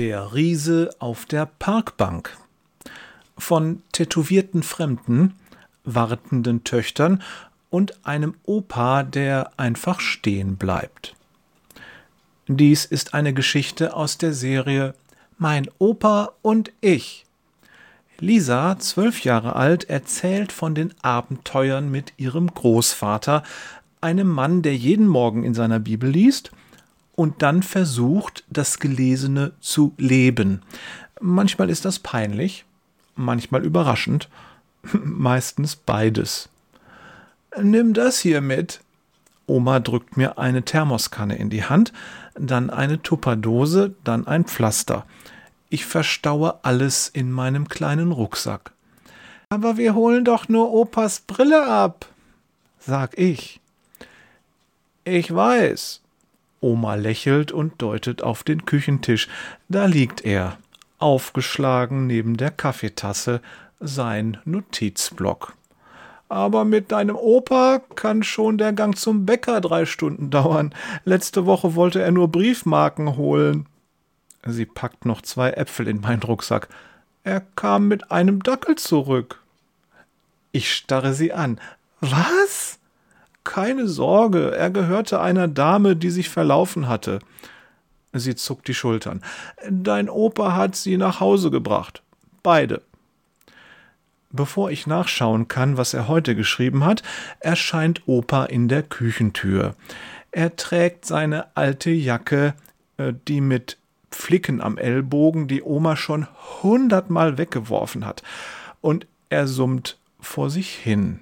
Der Riese auf der Parkbank. Von tätowierten Fremden, wartenden Töchtern und einem Opa, der einfach stehen bleibt. Dies ist eine Geschichte aus der Serie Mein Opa und ich. Lisa, 12 Jahre alt, erzählt von den Abenteuern mit ihrem Großvater, einem Mann, der jeden Morgen in seiner Bibel liest und dann versucht, das Gelesene zu leben. Manchmal ist das peinlich, manchmal überraschend, meistens beides. Nimm das hier mit. Oma drückt mir eine Thermoskanne in die Hand, dann eine Tupperdose, dann ein Pflaster. Ich verstaue alles in meinem kleinen Rucksack. Aber wir holen doch nur Opas Brille ab, sag ich. Ich weiß. Oma lächelt und deutet auf den Küchentisch. Da liegt er, aufgeschlagen neben der Kaffeetasse, sein Notizblock. Aber mit deinem Opa kann schon der Gang zum Bäcker 3 Stunden dauern. Letzte Woche wollte er nur Briefmarken holen. Sie packt noch 2 Äpfel in meinen Rucksack. Er kam mit einem Dackel zurück. Ich starre sie an. Was? Keine Sorge, er gehörte einer Dame, die sich verlaufen hatte. Sie zuckt die Schultern. Dein Opa hat sie nach Hause gebracht. Beide. Bevor ich nachschauen kann, was er heute geschrieben hat, erscheint Opa in der Küchentür. Er trägt seine alte Jacke, die mit Flicken am Ellbogen, die Oma schon 100-mal weggeworfen hat. Und er summt vor sich hin.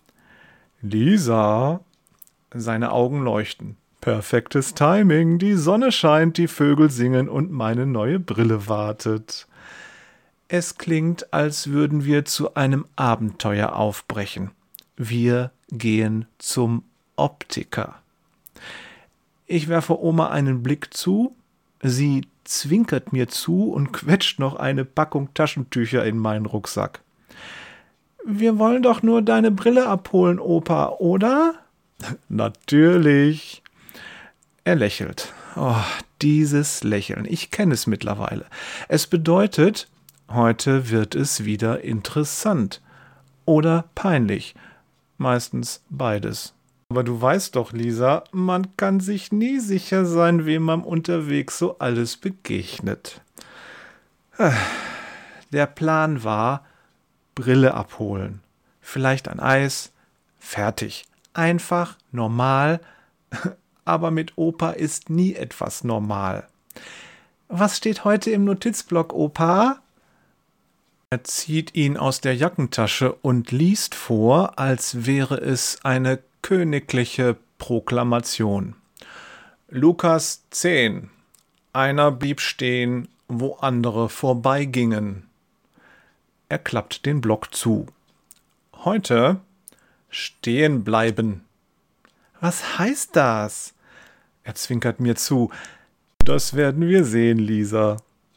Lisa, seine Augen leuchten. Perfektes Timing, die Sonne scheint, die Vögel singen und meine neue Brille wartet. Es klingt, als würden wir zu einem Abenteuer aufbrechen. Wir gehen zum Optiker. Ich werfe Oma einen Blick zu, sie zwinkert mir zu und quetscht noch eine Packung Taschentücher in meinen Rucksack. Wir wollen doch nur deine Brille abholen, Opa, oder? Natürlich. Er lächelt. Oh, dieses Lächeln, ich kenne es mittlerweile. Es bedeutet, heute wird es wieder interessant oder peinlich. Meistens beides. Aber du weißt doch, Lisa, man kann sich nie sicher sein, wem man unterwegs so alles begegnet. Der Plan war, Brille abholen. Vielleicht ein Eis. Fertig. Einfach, normal. Aber mit Opa ist nie etwas normal. Was steht heute im Notizblock, Opa? Er zieht ihn aus der Jackentasche und liest vor, als wäre es eine königliche Proklamation. Lukas 10. Einer blieb stehen, wo andere vorbeigingen. Er klappt den Block zu. Heute stehen bleiben. Was heißt das? Er zwinkert mir zu. Das werden wir sehen, Lisa.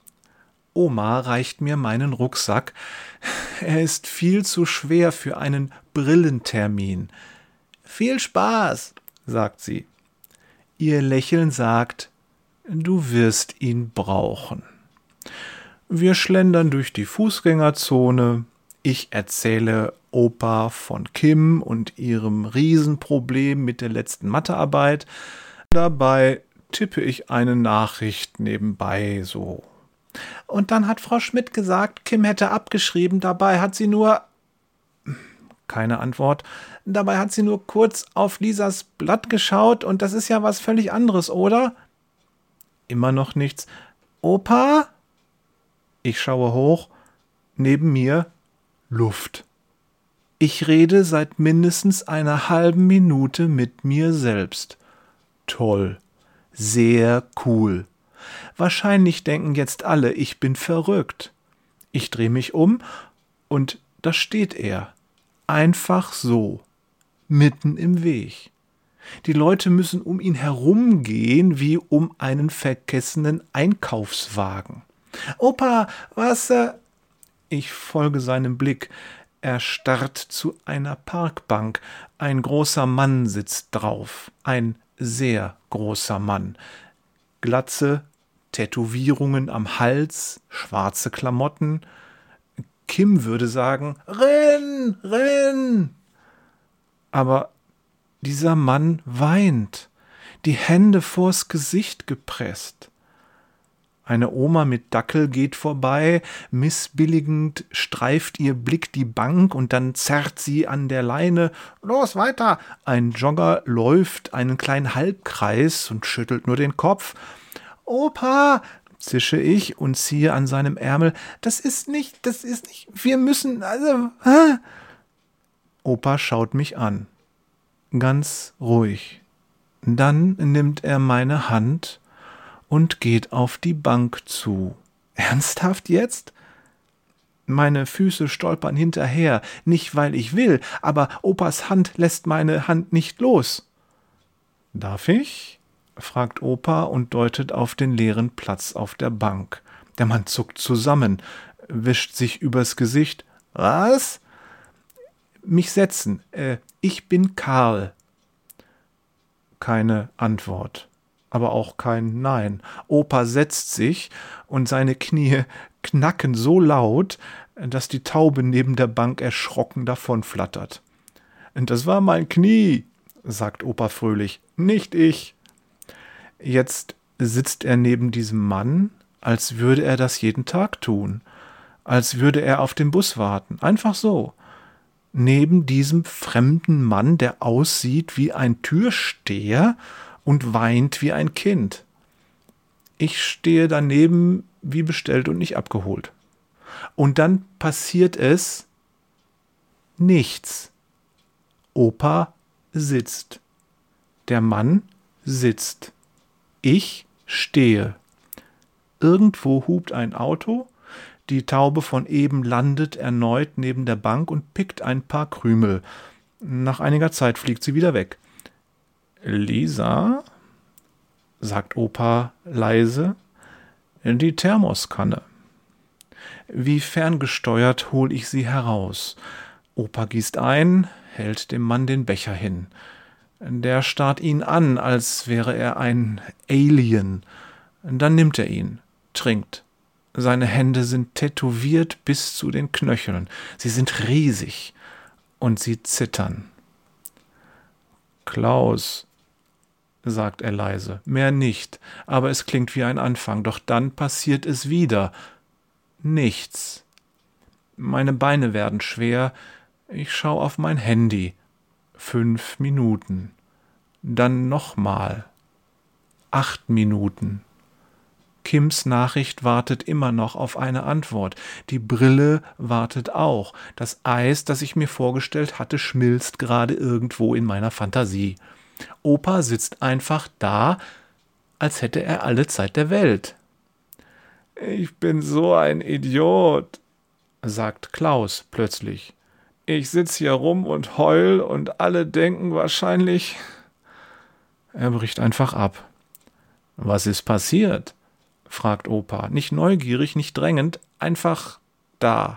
Oma reicht mir meinen Rucksack. Er ist viel zu schwer für einen Brillentermin. Viel Spaß, sagt sie. Ihr Lächeln sagt, du wirst ihn brauchen. Wir schlendern durch die Fußgängerzone. Ich erzähle Opa von Kim und ihrem Riesenproblem mit der letzten Mathearbeit. Dabei tippe ich eine Nachricht nebenbei so. Und dann hat Frau Schmidt gesagt, Kim hätte abgeschrieben, dabei hat sie nur... Keine Antwort. Dabei hat sie nur kurz auf Lisas Blatt geschaut und das ist ja was völlig anderes, oder? Immer noch nichts. Opa? Ich schaue hoch. Neben mir Luft. Ich rede seit mindestens einer halben Minute mit mir selbst. Toll. Sehr cool. Wahrscheinlich denken jetzt alle, ich bin verrückt. Ich drehe mich um und da steht er. Einfach so. Mitten im Weg. Die Leute müssen um ihn herumgehen wie um einen vergessenen Einkaufswagen. Opa, was? Ich folge seinem Blick. Er starrt zu einer Parkbank. Ein großer Mann sitzt drauf. Ein sehr großer Mann. Glatze, Tätowierungen am Hals, schwarze Klamotten. Kim würde sagen, renn, renn. Aber dieser Mann weint, die Hände vors Gesicht gepresst. Eine Oma mit Dackel geht vorbei, missbilligend streift ihr Blick die Bank und dann zerrt sie an der Leine. Los, weiter! Ein Jogger läuft einen kleinen Halbkreis und schüttelt nur den Kopf. Opa, zische ich und ziehe an seinem Ärmel. Das ist nicht, wir müssen, Opa schaut mich an. Ganz ruhig. Dann nimmt er meine Hand und geht auf die Bank zu. Ernsthaft jetzt? Meine Füße stolpern hinterher, nicht weil ich will, aber Opas Hand lässt meine Hand nicht los. Darf ich? Fragt Opa und deutet auf den leeren Platz auf der Bank. Der Mann zuckt zusammen, wischt sich übers Gesicht. Was? Mich setzen. Ich bin Karl. Keine Antwort, aber auch kein Nein. Opa setzt sich und seine Knie knacken so laut, dass die Taube neben der Bank erschrocken davonflattert. Das war mein Knie, sagt Opa fröhlich, nicht ich. Jetzt sitzt er neben diesem Mann, als würde er das jeden Tag tun, als würde er auf den Bus warten, einfach so. Neben diesem fremden Mann, der aussieht wie ein Türsteher und weint wie ein Kind. Ich stehe daneben wie bestellt und nicht abgeholt. Und dann passiert es nichts. Opa sitzt. Der Mann sitzt. Ich stehe. Irgendwo hupt ein Auto, die Taube von eben landet erneut neben der Bank und pickt ein paar Krümel. Nach einiger Zeit fliegt sie wieder weg. Lisa, sagt Opa leise, die Thermoskanne. Wie ferngesteuert hol ich sie heraus. Opa gießt ein, hält dem Mann den Becher hin. Der starrt ihn an, als wäre er ein Alien. Dann nimmt er ihn, trinkt. Seine Hände sind tätowiert bis zu den Knöcheln. Sie sind riesig und sie zittern. Klaus, sagt er leise, mehr nicht, aber es klingt wie ein Anfang. Doch dann passiert es wieder. Nichts. Meine Beine werden schwer. Ich schaue auf mein Handy. 5 Minuten. Dann nochmal. 8 Minuten. Kims Nachricht wartet immer noch auf eine Antwort. Die Brille wartet auch. Das Eis, das ich mir vorgestellt hatte, schmilzt gerade irgendwo in meiner Fantasie. Opa sitzt einfach da, als hätte er alle Zeit der Welt. Ich bin so ein Idiot, sagt Klaus plötzlich. Ich sitz hier rum und heul und alle denken wahrscheinlich... Er bricht einfach ab. Was ist passiert? Fragt Opa. Nicht neugierig, nicht drängend, einfach da.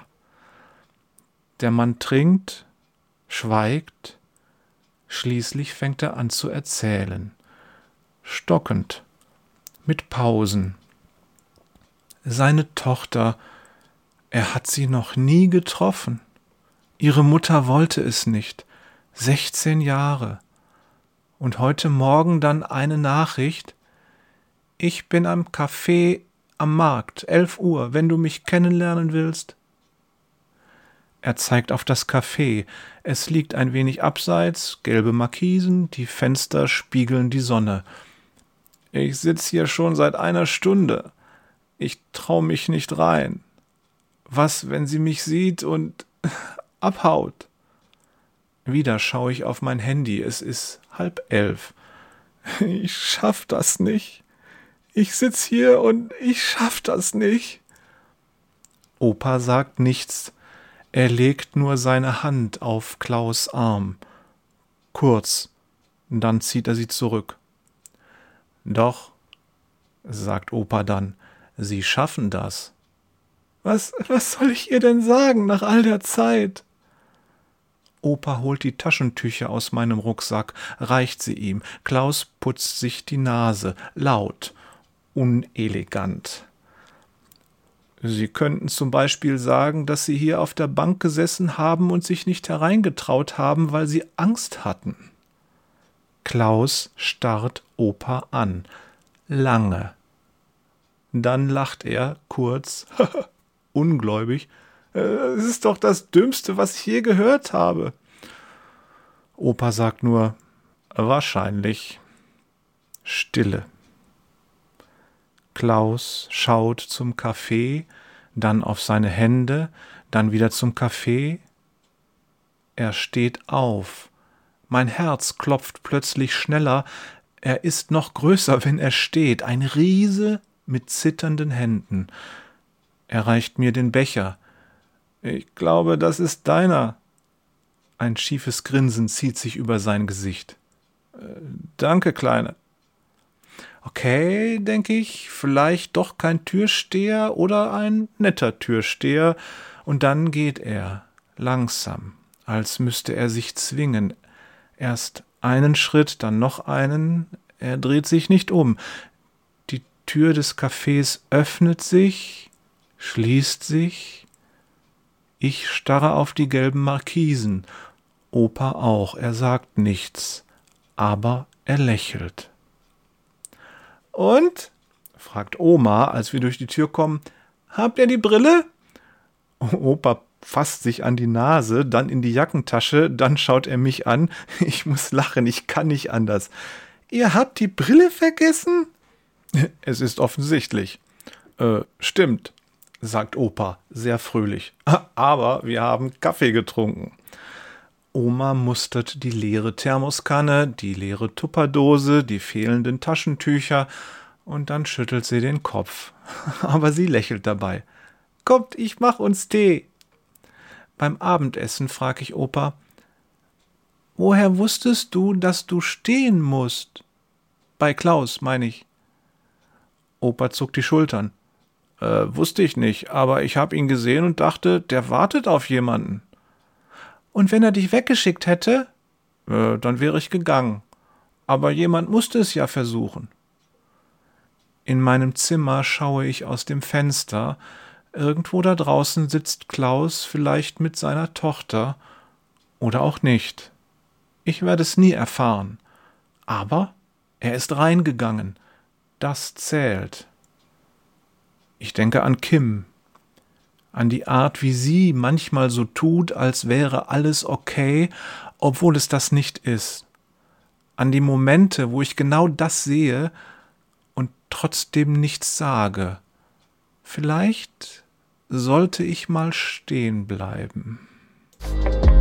Der Mann trinkt, schweigt, schließlich fängt er an zu erzählen. Stockend, mit Pausen. Seine Tochter, er hat sie noch nie getroffen. Ihre Mutter wollte es nicht. 16 Jahre. Und heute Morgen dann eine Nachricht. Ich bin am Café am Markt, 11 Uhr, wenn du mich kennenlernen willst. Er zeigt auf das Café. Es liegt ein wenig abseits, gelbe Markisen, die Fenster spiegeln die Sonne. Ich sitz hier schon seit einer Stunde. Ich trau mich nicht rein. Was, wenn sie mich sieht und abhaut? Wieder schaue ich auf mein Handy. Es ist 10:30. Ich schaff das nicht. Ich sitz hier und ich schaff das nicht. Opa sagt nichts. Er legt nur seine Hand auf Klaus' Arm. Kurz. Dann zieht er sie zurück. Doch, sagt Opa dann, Sie schaffen das. Was soll ich ihr denn sagen nach all der Zeit? Opa holt die Taschentücher aus meinem Rucksack, reicht sie ihm. Klaus putzt sich die Nase, laut. unelegant. Sie könnten zum Beispiel sagen, dass Sie hier auf der Bank gesessen haben und sich nicht hereingetraut haben, weil Sie Angst hatten. Klaus starrt Opa an. Lange. Dann lacht er kurz, ungläubig. Es ist doch das Dümmste, was ich je gehört habe. Opa sagt nur, wahrscheinlich. Stille. Klaus schaut zum Kaffee, dann auf seine Hände, dann wieder zum Kaffee. Er steht auf. Mein Herz klopft plötzlich schneller. Er ist noch größer, wenn er steht. Ein Riese mit zitternden Händen. Er reicht mir den Becher. Ich glaube, das ist deiner. Ein schiefes Grinsen zieht sich über sein Gesicht. Danke, Kleine. Okay, denke ich, vielleicht doch kein Türsteher oder ein netter Türsteher. Und dann geht er, langsam, als müsste er sich zwingen. Erst einen Schritt, dann noch einen. Er dreht sich nicht um. Die Tür des Cafés öffnet sich, schließt sich. Ich starre auf die gelben Markisen. Opa auch. Er sagt nichts, aber er lächelt. Und? Fragt Oma, als wir durch die Tür kommen. Habt ihr die Brille? Opa fasst sich an die Nase, dann in die Jackentasche, dann schaut er mich an. Ich muss lachen, ich kann nicht anders. Ihr habt die Brille vergessen? Es ist offensichtlich. Stimmt, sagt Opa, sehr fröhlich. Aber wir haben Kaffee getrunken. Oma mustert die leere Thermoskanne, die leere Tupperdose, die fehlenden Taschentücher und dann schüttelt sie den Kopf. Aber sie lächelt dabei. Kommt, ich mach uns Tee. Beim Abendessen frage ich Opa, woher wusstest du, dass du stehen musst? Bei Klaus, meine ich. Opa zuckt die Schultern. Wusste ich nicht, aber ich habe ihn gesehen und dachte, der wartet auf jemanden. Und wenn er dich weggeschickt hätte, dann wäre ich gegangen. Aber jemand musste es ja versuchen. In meinem Zimmer schaue ich aus dem Fenster. Irgendwo da draußen sitzt Klaus vielleicht mit seiner Tochter. Oder auch nicht. Ich werde es nie erfahren. Aber er ist reingegangen. Das zählt. Ich denke an Kim. An die Art, wie sie manchmal so tut, als wäre alles okay, obwohl es das nicht ist. An die Momente, wo ich genau das sehe und trotzdem nichts sage. Vielleicht sollte ich mal stehen bleiben.